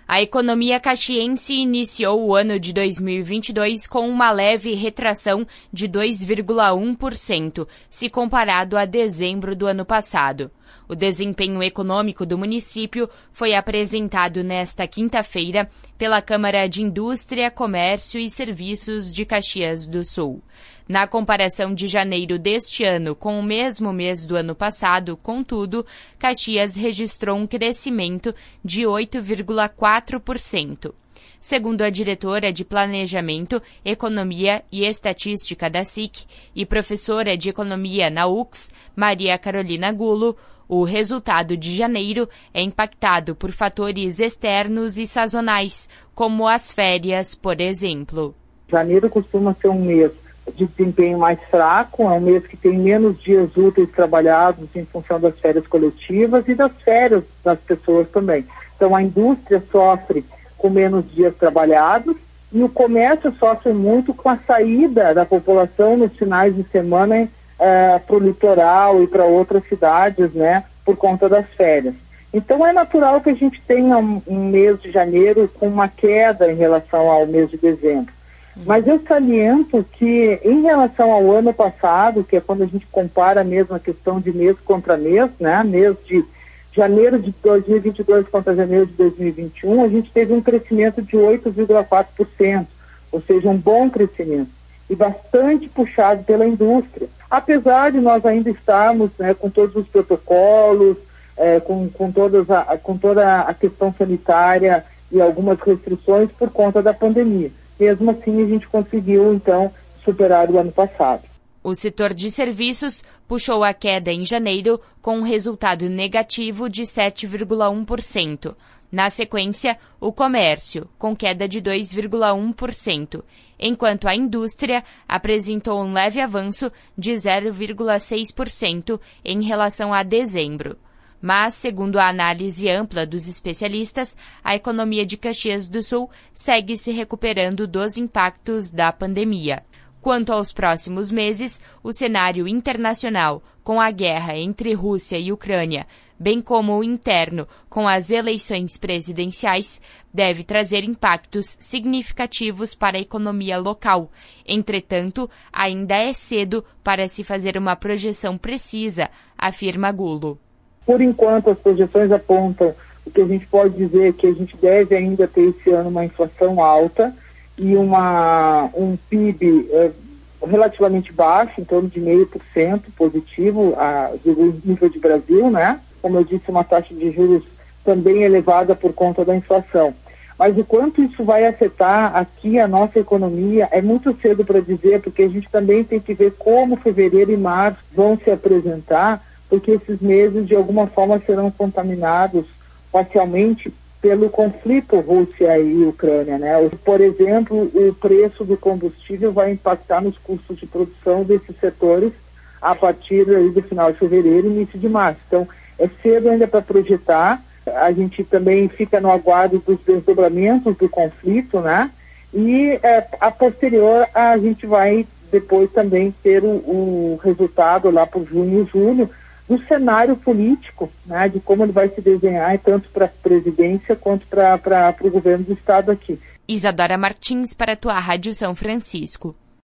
A economia caxiense iniciou o ano de 2022 com uma leve retração de 2,1%, se comparado a dezembro do ano passado. O desempenho econômico do município foi apresentado nesta quinta-feira pela Câmara de Indústria, Comércio e Serviços de Caxias do Sul. Na comparação de janeiro deste ano com o mesmo mês do ano passado, contudo, Caxias registrou um crescimento de 8,4%. Segundo a diretora de Planejamento, Economia e Estatística da SIC e professora de Economia na UX, Maria Carolina Gulo, o resultado de janeiro é impactado por fatores externos e sazonais, como as férias, por exemplo. Janeiro costuma ser um mês de desempenho mais fraco, é um mês que tem menos dias úteis trabalhados em função das férias coletivas e das férias das pessoas também. Então a indústria sofre com menos dias trabalhados e o comércio sofre muito com a saída da população nos finais de semana para o litoral e para outras cidades, né, por conta das férias. Então é natural que a gente tenha um mês de janeiro com uma queda em relação ao mês de dezembro. Mas eu saliento que, em relação ao ano passado, que é quando a gente compara mesmo a questão de mês contra mês, né, mês de janeiro de 2022 contra janeiro de 2021, a gente teve um crescimento de 8,4%, ou seja, um bom crescimento, e bastante puxado pela indústria. Apesar de nós ainda estarmos, né, com todos os protocolos, com toda a questão sanitária e algumas restrições por conta da pandemia. Mesmo assim, a gente conseguiu, então, superar o ano passado. O setor de serviços puxou a queda em janeiro com um resultado negativo de 7,1%. Na sequência, o comércio, com queda de 2,1%, enquanto a indústria apresentou um leve avanço de 0,6% em relação a dezembro. Mas, segundo a análise ampla dos especialistas, a economia de Caxias do Sul segue se recuperando dos impactos da pandemia. Quanto aos próximos meses, o cenário internacional, com a guerra entre Rússia e Ucrânia, bem como o interno, com as eleições presidenciais, deve trazer impactos significativos para a economia local. Entretanto, ainda é cedo para se fazer uma projeção precisa, afirma Gulo. Por enquanto, as projeções apontam o que a gente pode dizer que a gente deve ainda ter esse ano uma inflação alta e um PIB relativamente baixo, em torno de 0,5% positivo do nível de Brasil, né? Como eu disse, uma taxa de juros também elevada por conta da inflação. Mas o quanto isso vai afetar aqui a nossa economia é muito cedo para dizer, porque a gente também tem que ver como fevereiro e março vão se apresentar, porque esses meses, de alguma forma, serão contaminados parcialmente pelo conflito Rússia e Ucrânia, né? Por exemplo, o preço do combustível vai impactar nos custos de produção desses setores a partir do final de fevereiro e início de março. Então, é cedo ainda para projetar. A gente também fica no aguardo dos desdobramentos do conflito, né? E, a posterior, a gente vai depois também ter o resultado lá por junho e julho, do cenário político, né, de como ele vai se desenhar, tanto para a presidência quanto para o governo do estado aqui. Isadora Martins para a tua Rádio São Francisco.